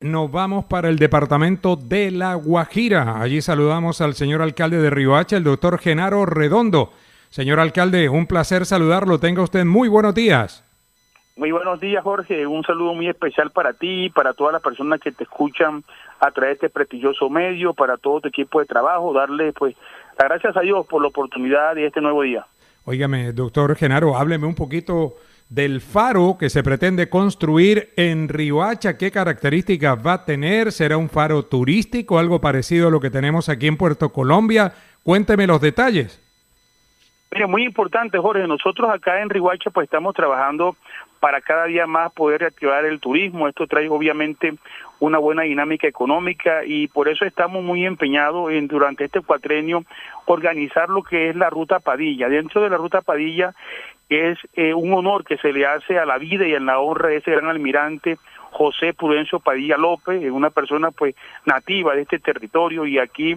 nos vamos para el departamento de La Guajira. Allí saludamos al señor alcalde de Riohacha, el doctor Genaro Redondo. Señor alcalde, un placer saludarlo. Tenga usted muy buenos días. Muy buenos días, Jorge. Un saludo muy especial para ti, para todas las personas que te escuchan a través de este prestigioso medio, para todo tu equipo de trabajo. Darle, pues, las gracias a Dios por la oportunidad de este nuevo día. Óigame, doctor Genaro, hábleme un poquito del faro que se pretende construir en Riohacha. ¿Qué características va a tener? ¿Será un faro turístico, algo parecido a lo que tenemos aquí en Puerto Colombia? Cuénteme los detalles. Mire, muy importante, Jorge. Nosotros acá en Riohacha pues estamos trabajando para cada día más poder reactivar el turismo. Esto trae obviamente una buena dinámica económica y por eso estamos muy empeñados en durante este cuatrenio organizar lo que es la Ruta Padilla. Dentro de la Ruta Padilla es un honor que se le hace a la vida y a la honra de ese gran almirante José Prudencio Padilla López, una persona pues nativa de este territorio y aquí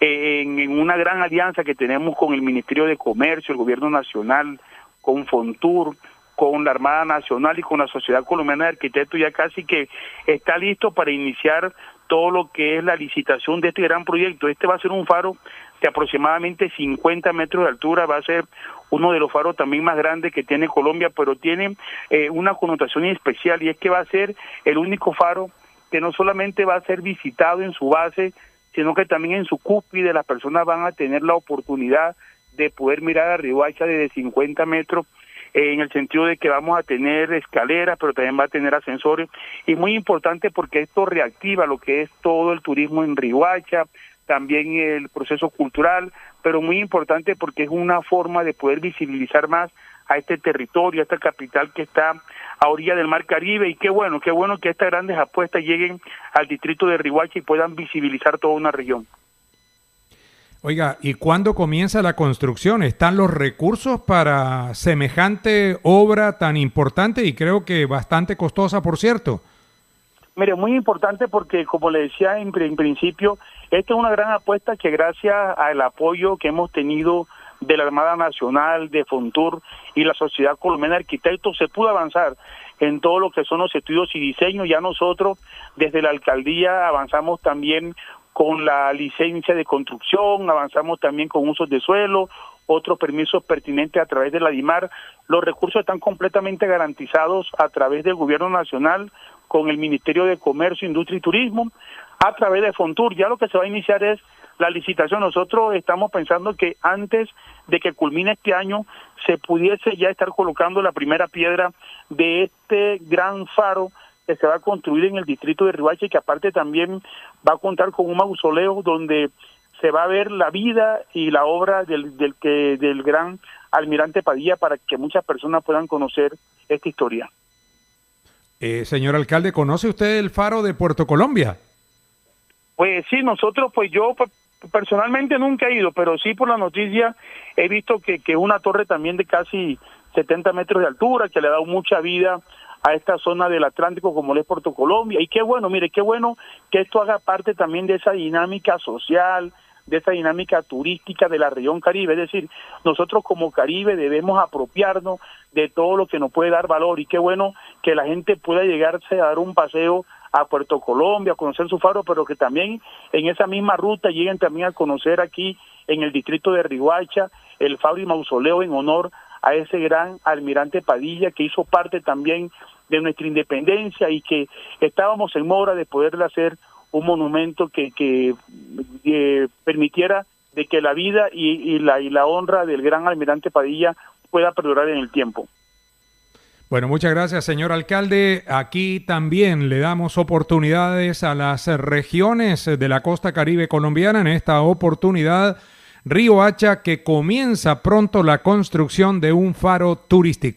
en una gran alianza que tenemos con el Ministerio de Comercio, el Gobierno Nacional, con Fontur, con la Armada Nacional y con la Sociedad Colombiana de Arquitectos, ya casi que está listo para iniciar todo lo que es la licitación de este gran proyecto. Este va a ser un faro de aproximadamente 50 metros de altura, va a ser uno de los faros también más grandes que tiene Colombia, pero tiene una connotación especial y es que va a ser el único faro que no solamente va a ser visitado en su base, sino que también en su cúspide las personas van a tener la oportunidad de poder mirar a Riohacha desde 50 metros, en el sentido de que vamos a tener escaleras, pero también va a tener ascensores, y muy importante porque esto reactiva lo que es todo el turismo en Riohacha, también el proceso cultural, pero muy importante porque es una forma de poder visibilizar más a este territorio, a esta capital que está a orilla del Mar Caribe, y qué bueno que estas grandes apuestas lleguen al distrito de Riohacha y puedan visibilizar toda una región. Oiga, ¿y cuándo comienza la construcción? ¿Están los recursos para semejante obra tan importante y creo que bastante costosa, por cierto? Mire, muy importante porque, como le decía en principio, esta es una gran apuesta que gracias al apoyo que hemos tenido de la Armada Nacional, de Fontur y la Sociedad Colombiana de Arquitectos, se pudo avanzar en todo lo que son los estudios y diseños. Ya nosotros, desde la alcaldía, avanzamos también con la licencia de construcción, avanzamos también con usos de suelo, otros permisos pertinentes a través de la DIMAR. Los recursos están completamente garantizados a través del Gobierno Nacional, con el Ministerio de Comercio, Industria y Turismo, a través de Fontur. Ya lo que se va a iniciar es la licitación. Nosotros estamos pensando que antes de que culmine este año se pudiese ya estar colocando la primera piedra de este gran faro que se va a construir en el distrito de Riohacha y que aparte también va a contar con un mausoleo donde se va a ver la vida y la obra del gran almirante Padilla para que muchas personas puedan conocer esta historia. Señor alcalde, ¿conoce usted el faro de Puerto Colombia? Pues sí, nosotros, pues yo personalmente nunca he ido, pero sí por la noticia he visto que una torre también de casi 70 metros de altura, que le ha dado mucha vida a esta zona del Atlántico como es Puerto Colombia. Y qué bueno, mire, qué bueno que esto haga parte también de esa dinámica social, de esa dinámica turística de la región Caribe. Es decir, nosotros como Caribe debemos apropiarnos de todo lo que nos puede dar valor, y qué bueno que la gente pueda llegarse a dar un paseo a Puerto Colombia, a conocer su faro, pero que también en esa misma ruta lleguen también a conocer aquí en el distrito de Riohacha el faro y mausoleo en honor a ese gran almirante Padilla que hizo parte también de nuestra independencia y que estábamos en mora de poderle hacer un monumento que permitiera de que la vida y la honra del gran almirante Padilla pueda perdurar en el tiempo. Bueno, muchas gracias, señor alcalde. Aquí también le damos oportunidades a las regiones de la costa caribe colombiana. En esta oportunidad, Riohacha, que comienza pronto la construcción de un faro turístico.